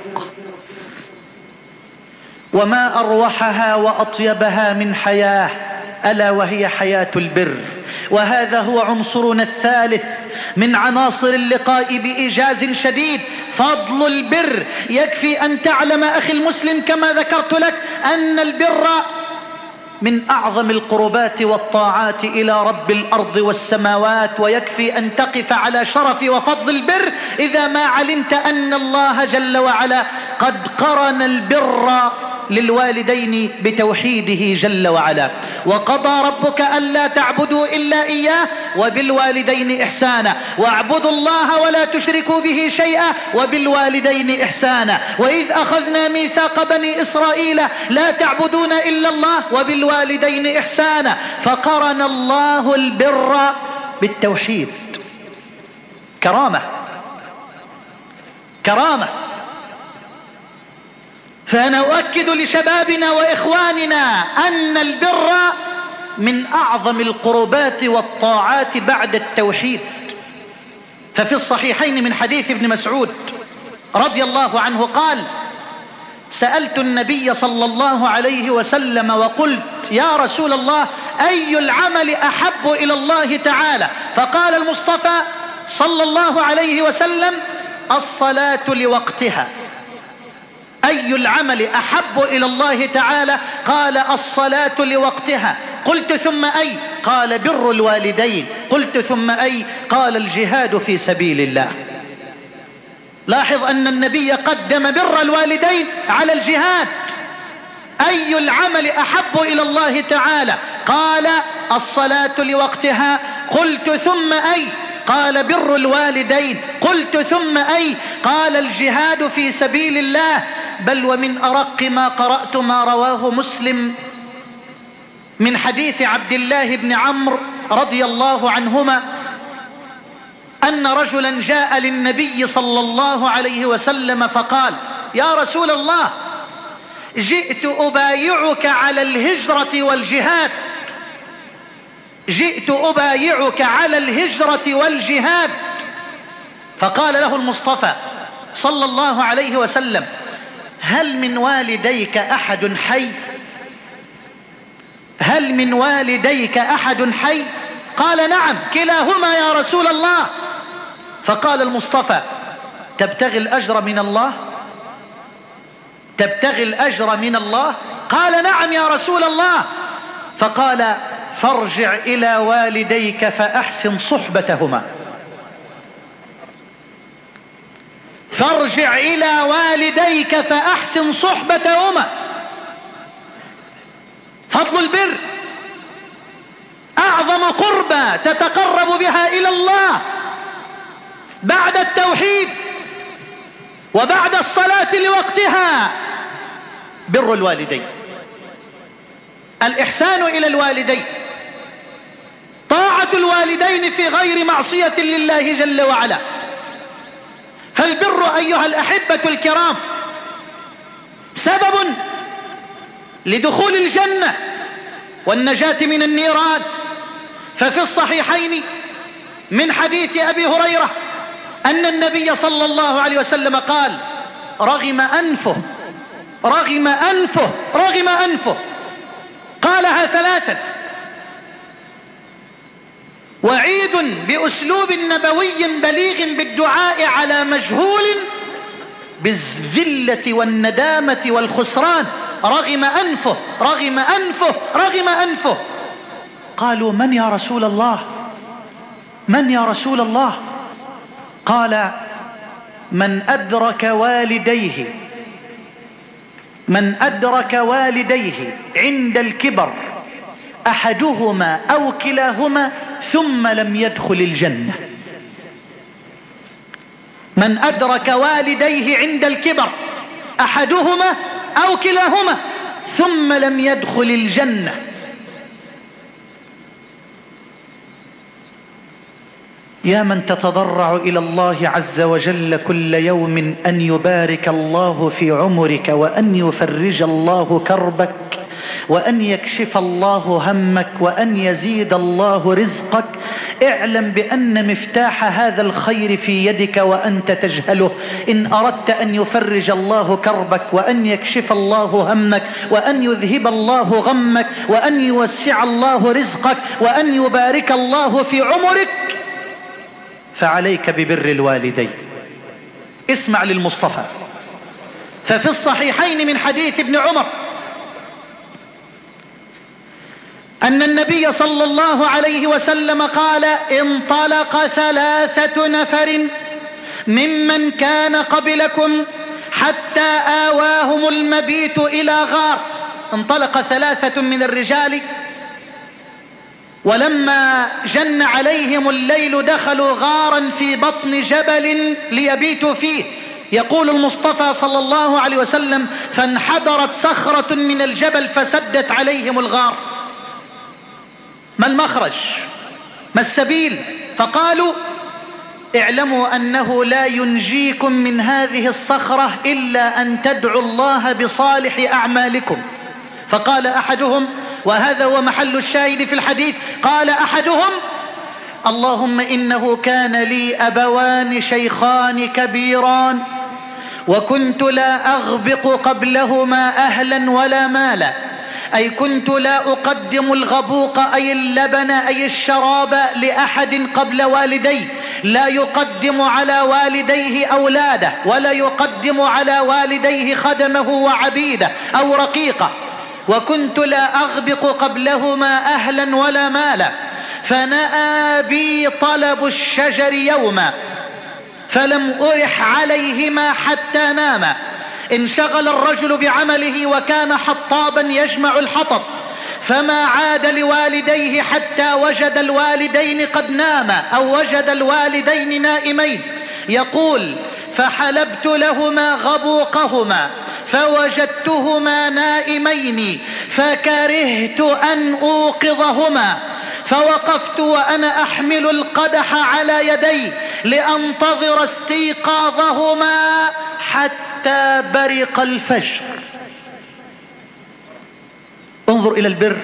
وما أروحها وأطيبها من حياة، ألا وهي حياة البر. وهذا هو عنصرنا الثالث من عناصر اللقاء بإيجاز شديد، فضل البر. يكفي أن تعلم أخي المسلم كما ذكرت لك أن البر من أعظم القربات والطاعات إلى رب الأرض والسماوات، ويكفي أن تقف على شرف وفضل البر إذا ما علمت أن الله جل وعلا قد قرن البر للوالدين بتوحيده جل وعلا. وقضى ربك ألا تعبدوا إلا إياه وبالوالدين إحسانا، واعبدوا الله ولا تشركوا به شيئا وبالوالدين إحسانا. وإذ أخذنا ميثاق بني إسرائيل لا تعبدون إلا الله وبالوالدين إحسانا، فقرن الله البر بالتوحيد. كرامة كرامة. فأنا أؤكد لشبابنا وإخواننا أن البر من أعظم القربات والطاعات بعد التوحيد. ففي الصحيحين من حديث ابن مسعود رضي الله عنه قال: سألت النبي صلى الله عليه وسلم وقلت: يا رسول الله، أي العمل أحب إلى الله تعالى؟ فقال المصطفى صلى الله عليه وسلم: الصلاة لوقتها. أي العمل أحب إلى الله تعالى؟ قال: الصلاة لوقتها. قلت: ثم أي؟ قال: بر الوالدين. قلت: ثم أي؟ قال: الجهاد في سبيل الله. لاحظ أن النبي قدم بر الوالدين على الجهاد. أي العمل أحب إلى الله تعالى؟ قال: الصلاة لوقتها. قلت: ثم أي؟ قال: بر الوالدين. قلت: ثم أي؟ قال: الجهاد في سبيل الله. بل ومن أرق ما قرأت ما رواه مسلم من حديث عبد الله بن عمرو رضي الله عنهما أن رجلا جاء للنبي صلى الله عليه وسلم فقال: يا رسول الله، جئت أبايعك على الهجرة والجهاد. جئت أبايعك على الهجرة والجهاد. فقال له المصطفى صلى الله عليه وسلم: هل من والديك أحد حي؟ هل من والديك أحد حي؟ قال: نعم، كلاهما يا رسول الله. فقال المصطفى: تبتغي الأجر من الله؟ تبتغي الأجر من الله؟ قال: نعم يا رسول الله. فقال: فارجع إلى والديك فأحسن صحبتهما. فارجع إلى والديك فأحسن صحبتهما. فضل البر أعظم قربة تتقرب بها إلى الله بعد التوحيد وبعد الصلاة لوقتها، بر الوالدين، الإحسان إلى الوالدين، طاعة الوالدين في غير معصية لله جل وعلا. فالبر أيها الأحبة الكرام سبب لدخول الجنة والنجاة من النيران. ففي الصحيحين من حديث أبي هريرة أن النبي صلى الله عليه وسلم قال: رغم أنفه رغم أنفه رغم أنفه. قالها ثلاثا، وعيد بأسلوب نبوي بليغ بالدعاء على مجهول بالذلة والندامة والخسران. رغم أنفه رغم أنفه رغم أنفه. قالوا: من يا رسول الله؟ من يا رسول الله؟ قال: من أدرك والديه، من أدرك والديه عند الكبر أحدهما أو كلاهما ثم لم يدخل الجنة. من أدرك والديه عند الكبر أحدهما أو كلاهما ثم لم يدخل الجنة. يا من تتضرع إلى الله عز وجل كل يوم أن يبارك الله في عمرك، وأن يفرج الله كربك، وأن يكشف الله همك، وأن يزيد الله رزقك. اعلم بأن مفتاح هذا الخير في يدك وأنت تجهله. إن أردت أن يفرج الله كربك وأن يكشف الله همك وأن يذهب الله غمك وأن يوسع الله رزقك وأن يبارك الله في عمرك، فعليك ببر الوالدين. اسمع للمصطفى. ففي الصحيحين من حديث ابن عمر أن النبي صلى الله عليه وسلم قال: انطلق 3 نفر ممن كان قبلكم حتى آواهم المبيت إلى غار. انطلق 3 من الرجال، ولما جن عليهم الليل دخلوا غارا في بطن جبل ليبيتوا فيه. يقول المصطفى صلى الله عليه وسلم: فانحدرت صخرة من الجبل فسدت عليهم الغار. ما المخرج؟ ما السبيل؟ فقالوا: اعلموا أنه لا ينجيكم من هذه الصخرة إلا أن تدعوا الله بصالح أعمالكم. فقال أحدهم، وهذا هو محل الشاهد في الحديث، قال أحدهم: اللهم إنه كان لي أبوان شيخان كبيران وكنت لا أغبق قبلهما أهلا ولا مالا، أي كنت لا أقدم الغبوق أي اللبن أي الشراب لأحد قبل والديه، لا يقدم على والديه أولاده ولا يقدم على والديه خدمه وعبيده أو رقيقه، وكنت لا أغبق قبلهما أهلا ولا مالا. فنأى بي طلب الشجر يوما فلم أرح عليهما حتى ناما. انشغل الرجل بعمله وكان حطابا يجمع الحطب، فما عاد لوالديه حتى وجد الوالدين قد ناما أو وجد الوالدين نائمين. يقول: فحلبت لهما غبوقهما فوجدتهما نائمين فكرهت أن أوقظهما، فوقفت وأنا أحمل القدح على يدي لأنتظر استيقاظهما حتى برق الفجر. انظر إلى البر،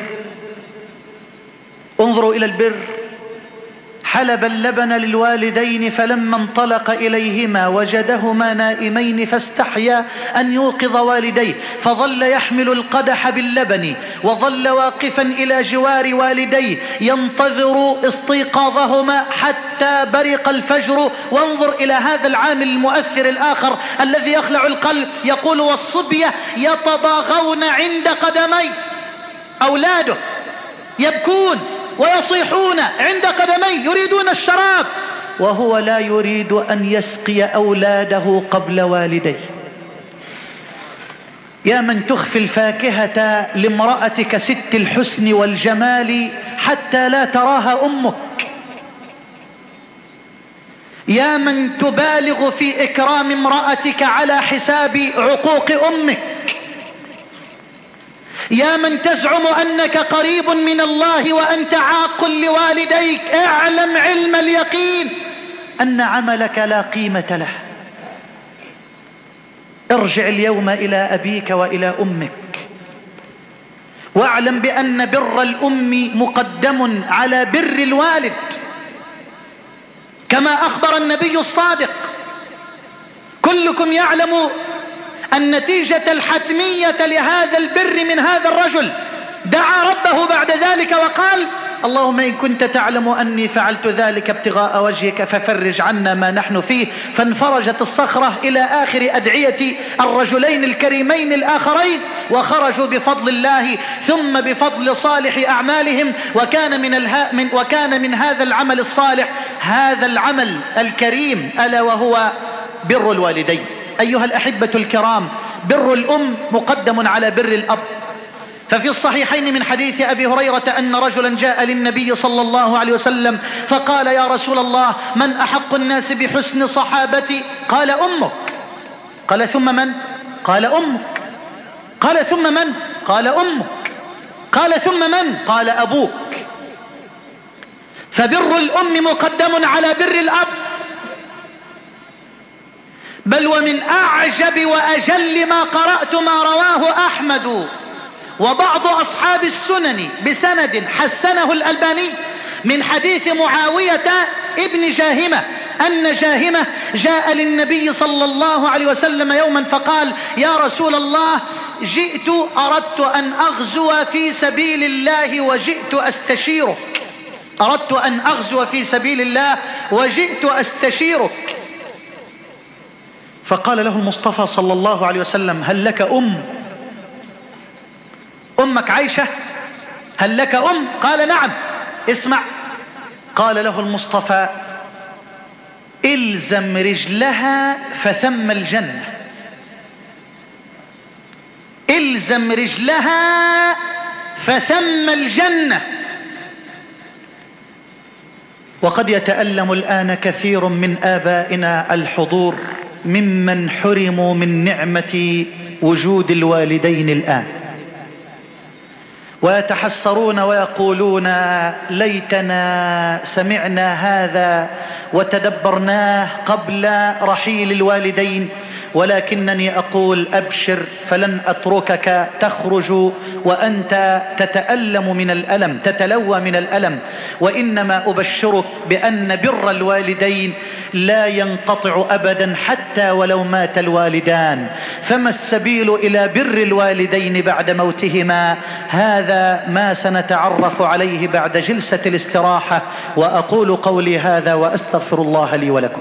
انظروا إلى البر. حلب اللبن للوالدين فلما انطلق إليهما وجدهما نائمين فاستحيا أن يوقظ والديه، فظل يحمل القدح باللبن وظل واقفا إلى جوار والديه ينتظر استيقاظهما حتى برق الفجر. وانظر إلى هذا العامل المؤثر الآخر الذي يخلع القلب. يقول: والصبية يتضاغون عند قدمي، أولاده يبكون ويصيحون عند قدمي يريدون الشراب، وهو لا يريد أن يسقي أولاده قبل والديه. يا من تخفي الفاكهة لامرأتك ست الحسن والجمال حتى لا تراها أمك، يا من تبالغ في إكرام امرأتك على حساب عقوق أمك، يا من تزعم أنك قريب من الله وأنت عاق لوالديك، اعلم علم اليقين أن عملك لا قيمة له. ارجع اليوم إلى أبيك وإلى أمك، واعلم بأن بر الأم مقدم على بر الوالد، كما أخبر النبي الصادق. كلكم يعلم النتيجة الحتمية لهذا البر من هذا الرجل. دعا ربه بعد ذلك وقال: اللهم إن كنت تعلم أني فعلت ذلك ابتغاء وجهك ففرج عنا ما نحن فيه. فانفرجت الصخرة إلى آخر أدعية الرجلين الكريمين الآخرين، وخرجوا بفضل الله ثم بفضل صالح أعمالهم. وكان من هذا العمل الصالح هذا العمل الكريم، ألا وهو بر الوالدين. أيها الأحبة الكرام، بر الأم مقدم على بر الأب. ففي الصحيحين من حديث أبي هريرة أن رجلا جاء للنبي صلى الله عليه وسلم فقال: يا رسول الله، من أحق الناس بحسن صحابتي؟ قال: أمك. قال: ثم من؟ قال: أمك. قال: ثم من؟ قال: أمك. قال: ثم من؟ قال: أبوك. فبر الأم مقدم على بر الأب. بل ومن أعجب وأجل ما قرأت ما رواه أحمد وبعض أصحاب السنن بسند حسنه الألباني من حديث معاوية ابن جاهمة أن جاهمة جاء للنبي صلى الله عليه وسلم يوما فقال: يا رسول الله، أردت أن أغزو في سبيل الله وجئت أستشيرك. أردت أن أغزو في سبيل الله وجئت أستشيرك. فقال له المصطفى صلى الله عليه وسلم: هل لك أمك عائشة؟ هل لك قال: نعم. اسمع، قال له المصطفى: إلزم رجلها فثم الجنة. إلزم رجلها فثم الجنة. وقد يتألم الآن كثير من آبائنا الحضور ممن حرموا من نعمة وجود الوالدين الآن، ويتحسرون ويقولون: ليتنا سمعنا هذا وتدبرناه قبل رحيل الوالدين. ولكنني أقول: أبشر، فلن أتركك تخرج وأنت تتألم من الألم، تتلوى من الألم، وإنما أبشرك بأن بر الوالدين لا ينقطع أبدا حتى ولو مات الوالدان. فما السبيل إلى بر الوالدين بعد موتهما؟ هذا ما سنتعرف عليه بعد جلسة الاستراحة. وأقول قولي هذا وأستغفر الله لي ولكم.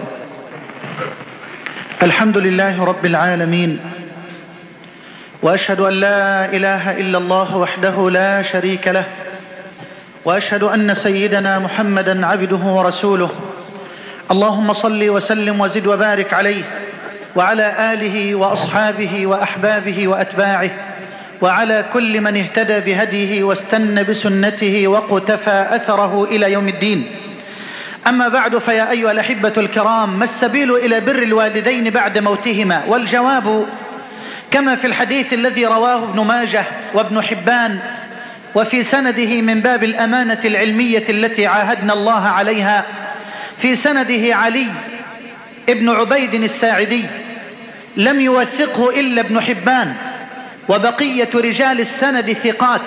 الحمد لله رب العالمين، وأشهد أن لا إله إلا الله وحده لا شريك له، وأشهد أن سيدنا محمدا عبده ورسوله. اللهم صل وسلم وزد وبارك عليه وعلى آله وأصحابه وأحبابه وأتباعه وعلى كل من اهتدى بهديه واستنى بسنته وقتفى أثره إلى يوم الدين. أما بعد، فيا أيها الأحبة الكرام، ما السبيل إلى بر الوالدين بعد موتهما؟ والجواب كما في الحديث الذي رواه ابن ماجه وابن حبان، وفي سنده من باب الأمانة العلمية التي عاهدنا الله عليها، في سنده علي ابن عبيد الساعدي، لم يوثقه إلا ابن حبان، وبقية رجال السند ثقات،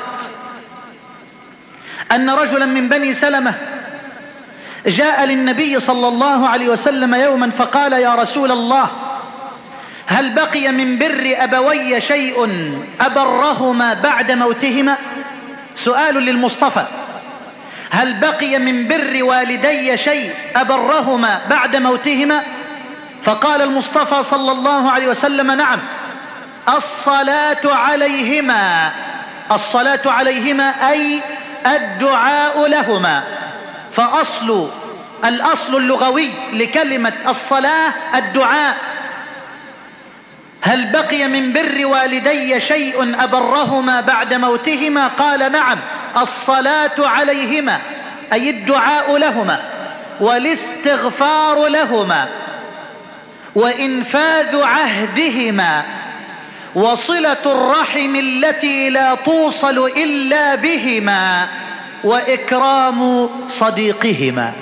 أن رجلا من بني سلمة جاء للنبي صلى الله عليه وسلم يوما فقال: يا رسول الله، هل بقي من بر أبوي شيء أبرهما بعد موتهما؟ سؤال للمصطفى: هل بقي من بر والدي شيء أبرهما بعد موتهما؟ فقال المصطفى صلى الله عليه وسلم: نعم، الصلاة عليهما. الصلاة عليهما أي الدعاء لهما. الأصل اللغوي لكلمة الصلاة الدعاء. هل بقي من بر والدي شيء أبرهما بعد موتهما؟ قال: نعم، الصلاة عليهما أي الدعاء لهما، والاستغفار لهما، وإنفاذ عهدهما، وصلة الرحم التي لا توصل إلا بهما، وإكرام صديقهما.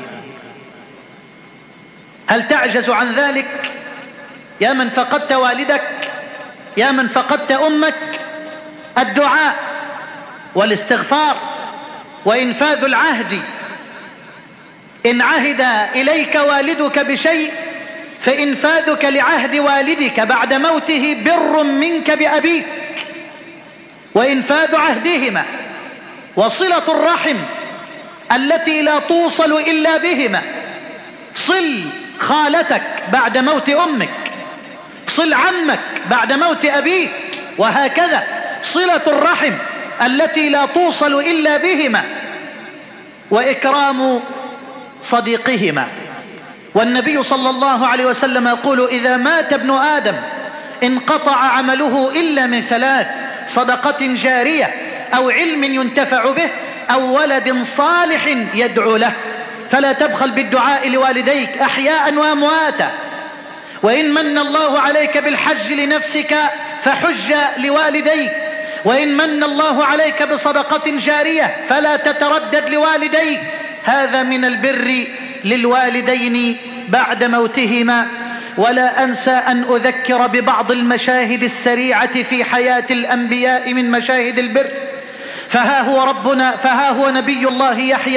هل تعجز عن ذلك يا من فقدت والدك، يا من فقدت أمك؟ الدعاء والاستغفار وإنفاذ العهد. إن عهد إليك والدك بشيء فإنفاذك لعهد والدك بعد موته بر منك بأبيك، وإنفاذ عهدهما، وصلة الرحم التي لا توصل إلا بهما. صل خالتك بعد موت أمك، صل عمك بعد موت أبيك، وهكذا صلة الرحم التي لا توصل إلا بهما، وإكرام صديقهما. والنبي صلى الله عليه وسلم يقول: إذا مات ابن آدم انقطع عمله إلا من ثلاث: صدقة جارية، أو علم ينتفع به، أو ولد صالح يدعو له. فلا تبخل بالدعاء لوالديك أحياء وأمواتا. وإن من الله عليك بالحج لنفسك فحج لوالديك، وإن من الله عليك بصدقة جارية فلا تتردد لوالديك. هذا من البر للوالدين بعد موتهما. ولا أنسى أن أذكر ببعض المشاهد السريعة في حياة الأنبياء من مشاهد البر. فها هو نبي الله يحيى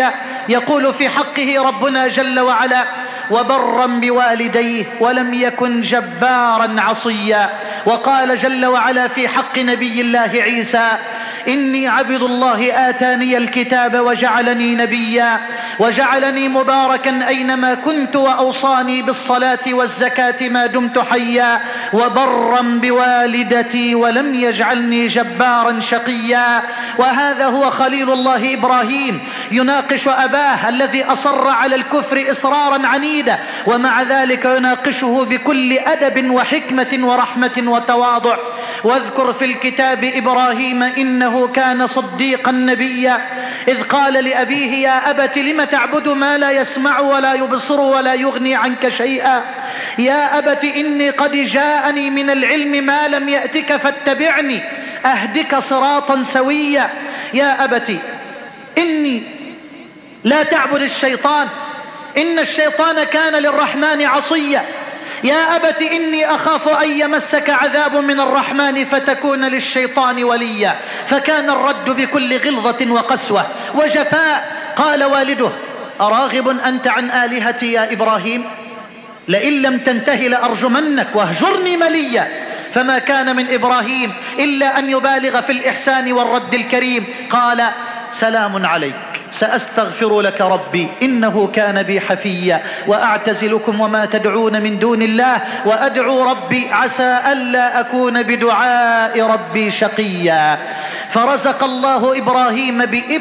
يقول في حقه ربنا جل وعلا: وبرا بوالديه ولم يكن جبارا عصيا. وقال جل وعلا في حق نبي الله عيسى: إني عبد الله آتاني الكتاب وجعلني نبيا وجعلني مباركا أينما كنت وأوصاني بالصلاة والزكاة ما دمت حيا وبرا بوالدتي ولم يجعلني جبارا شقيا. وهذا هو خليل الله إبراهيم يناقش أباه الذي أصر على الكفر إصرارا عنيدا، ومع ذلك يناقشه بكل أدب وحكمة ورحمة وتواضع. واذكر في الكتاب إبراهيم إنه كان صديقا نبيا إذ قال لأبيه: يا أبت لم تعبد ما لا يسمع ولا يبصر ولا يغني عنك شيئا. يا أبت إني قد جاءني من العلم ما لم يأتك فاتبعني أهدك صراطا سويا. يا أبت إني لا تعبد الشيطان إن الشيطان كان للرحمن عصيا. يا أبت إني أخاف أن يمسك عذاب من الرحمن فتكون للشيطان وليا. فكان الرد بكل غلظة وقسوة وجفاء. قال والده: أراغب أنت عن آلهتي يا إبراهيم؟ لئن لم تنته لأرجمنك واهجرني مليا. فما كان من إبراهيم إلا أن يبالغ في الإحسان والرد الكريم. قال: سلام عليك سأستغفر لك ربي إنه كان بي حفيا وأعتزلكم وما تدعون من دون الله وأدعو ربي عسى ألا أكون بدعاء ربي شقيا. فرزق الله إبراهيم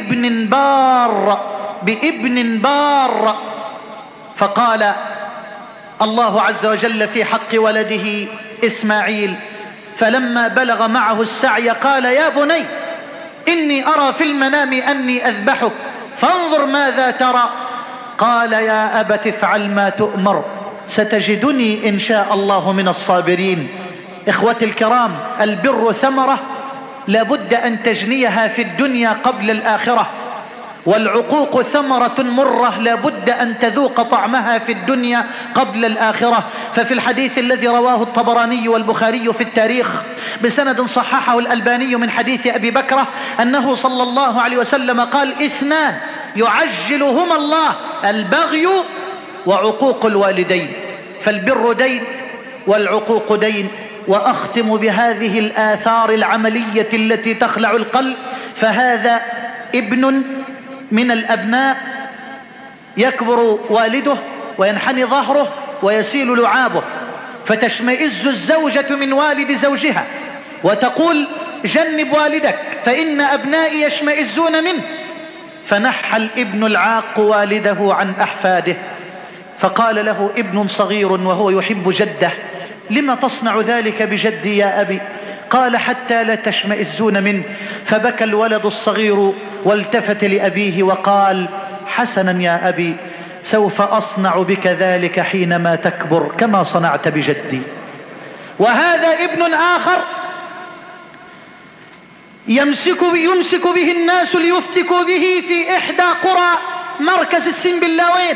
بابن بار. فقال الله عز وجل في حق ولده إسماعيل فلما بلغ معه السعي قال: يا بني إني أرى في المنام أني أذبحك فانظر ماذا ترى. قال: يا أبت افعل ما تؤمر ستجدني إن شاء الله من الصابرين. إخوتي الكرام، البر ثمرة لابد أن تجنيها في الدنيا قبل الآخرة، والعقوق ثمرة مرة لابد أن تذوق طعمها في الدنيا قبل الآخرة. ففي الحديث الذي رواه الطبراني والبخاري في التاريخ بسند صححه الألباني من حديث أبي بكرة أنه صلى الله عليه وسلم قال: 2 يعجلهما الله: البغي وعقوق الوالدين. فالبر دين والعقوق دين. وأختم بهذه الآثار العملية التي تخلع القلب. فهذا ابن من الأبناء يكبر والده وينحني ظهره ويسيل لعابه، فتشمئز الزوجة من والد زوجها وتقول: جنب والدك فإن أبنائي يشمئزون منه. فنحى الابن العاق والده عن أحفاده، فقال له ابن صغير وهو يحب جده: لما تصنع ذلك بجدي يا أبي؟ قال: حتى لا تشمئزون منه. فبكى الولد الصغير والتفت لأبيه وقال: حسنا يا أبي، سوف أصنع بك ذلك حينما تكبر كما صنعت بجدي. وهذا ابن آخر يمسك به الناس ليفتكوا به في إحدى قرى مركز السنبلاوين،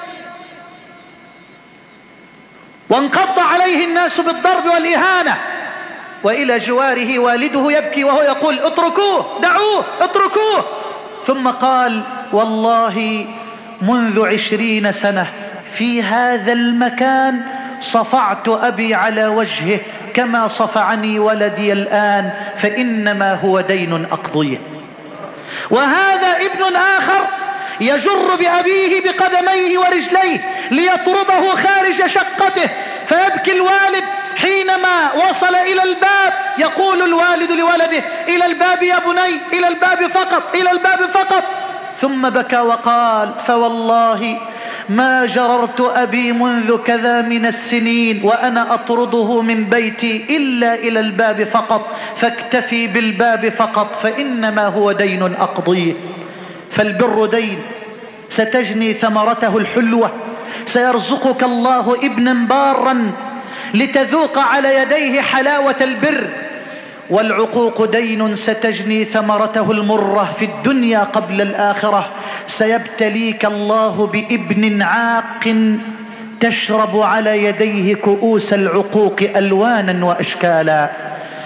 وانقض عليه الناس بالضرب والإهانة، وإلى جواره والده يبكي وهو يقول: اتركوه، دعوه، اتركوه. ثم قال: والله منذ 20 سنة في هذا المكان صفعت أبي على وجهه كما صفعني ولدي الآن، فإنما هو دين أقضيه. وهذا ابن آخر يجر بأبيه بقدميه ورجليه ليطرده خارج شقته، فيبكي الوالد حينما وصل إلى الباب. يقول الوالد لولده: إلى الباب يا بني، إلى الباب فقط، إلى الباب فقط. ثم بكى وقال: فوالله ما جررت أبي منذ كذا من السنين وأنا أطرده من بيتي إلا إلى الباب فقط، فاكتفي بالباب فقط فإنما هو دين أقضيه. فالبر دين ستجني ثمرته الحلوة، سيرزقك الله ابنا بارا لتذوق على يديه حلاوة البر. والعقوق دين ستجني ثمرته المرة في الدنيا قبل الآخرة. سيبتليك الله بابن عاق تشرب على يديه كؤوس العقوق ألوانا وأشكالا.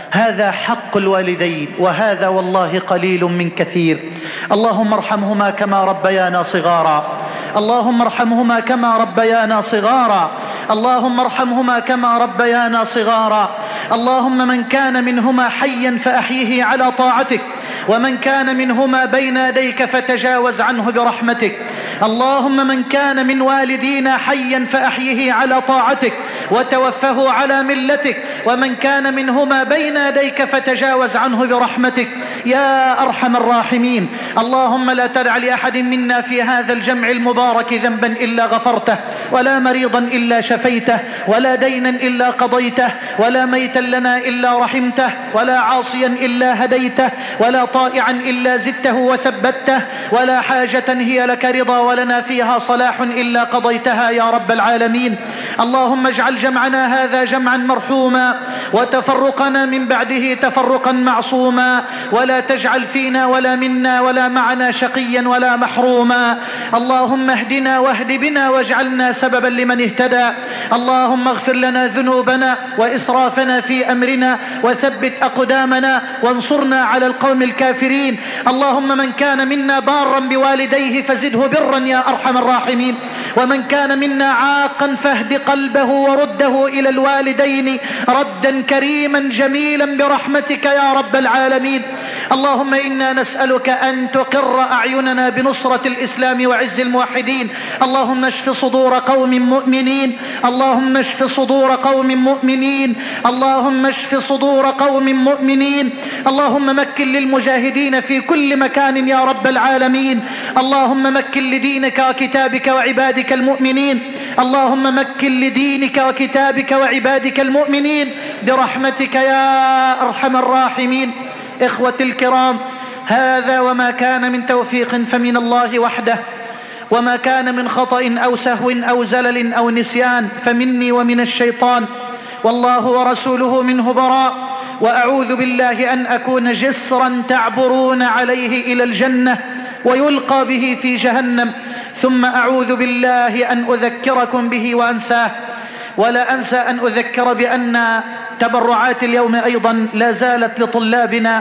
هذا حق الوالدين، وهذا والله قليل من كثير. اللهم ارحمهما كما ربيانا صغارا، اللهم ارحمهما كما ربيانا صغارا، اللهم ارحمهما كما ربيانا صغارا. اللهم من كان منهما حيا فأحيه على طاعتك، ومن كان منهما بين يديك فتجاوز عنه برحمتك. اللهم من كان من والدينا حيا فأحيه على طاعتك وتوفه على ملتك، ومن كان منهما بين يديك فتجاوز عنه برحمتك يا أرحم الراحمين. اللهم لا تدع لأحد منا في هذا الجمع المبارك ذنبا إلا غفرته، ولا مريضا إلا شفيته، ولا دينا إلا قضيته، ولا ميتا لنا إلا رحمته، ولا عاصيا إلا هديته، ولا طائعا إلا زدته وثبته، ولا حاجة هي لك رضا ولنا فيها صلاح إلا قضيتها يا رب العالمين. اللهم اجعل جمعنا هذا جمعا مرحوما، وتفرقنا من بعده تفرقا معصوما، ولا تجعل فينا ولا منا ولا معنا شقيا ولا محروما. اللهم اهدنا واهد بنا واجعلنا سببا لمن اهتدى. اللهم اغفر لنا ذنوبنا وإسرافنا في أمرنا، وثبت أقدامنا وانصرنا على القوم الكافرين. اللهم من كان منا بارا بوالديه فزده برا يا أرحم الراحمين، ومن كان منا عاقا فاهد قلبه ورده إلى الوالدين ردا كريما جميلا برحمتك يا رب العالمين. اللهم إنا نسألك أن تقر أعيننا بنصرة الإسلام وعز الموحدين. اللهم اشف صدور قوم مؤمنين، اللهم اشف صدور قوم مؤمنين، اللهم اشف صدور قوم مؤمنين. اللهم مكن للمجاهدين في كل مكان يا رب العالمين. اللهم مكن لدينك وكتابك وعبادك المؤمنين، اللهم مكن لدينك وكتابك وعبادك المؤمنين برحمتك يا أرحم الراحمين. إخوتي الكرام، هذا وما كان من توفيق فمن الله وحده، وما كان من خطأ أو سهو أو زلل أو نسيان فمني ومن الشيطان، والله ورسوله منه براء. وأعوذ بالله أن أكون جسرا تعبرون عليه إلى الجنة ويلقى به في جهنم، ثم أعوذ بالله أن أذكركم به وأنساه. ولا أنسى أن أذكر بأن تبرعات اليوم أيضا لا زالت لطلابنا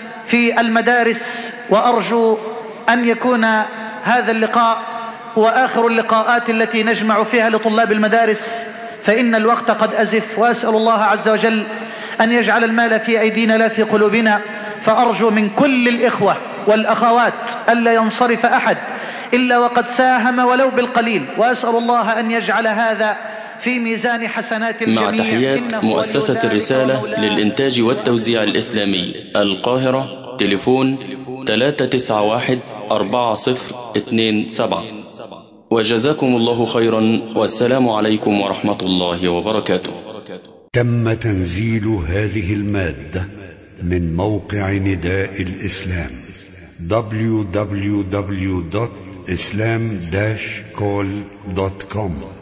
في المدارس، وأرجو أن يكون هذا اللقاء هو آخر اللقاءات التي نجمع فيها لطلاب المدارس، فإن الوقت قد أزف. وأسأل الله عز وجل أن يجعل المال في أيدينا لا في قلوبنا. فأرجو من كل الإخوة والأخوات ألا ينصرف أحد إلا وقد ساهم ولو بالقليل، وأسأل الله أن يجعل هذا في ميزان حسنات الجميع. مع تحيات مؤسسة الرسالة للإنتاج والتوزيع الإسلامي القاهرة، تليفون 391-4027. وجزاكم الله خيرا، والسلام عليكم ورحمة الله وبركاته. تم تنزيل هذه المادة من موقع نداء الإسلام www.islam-call.com.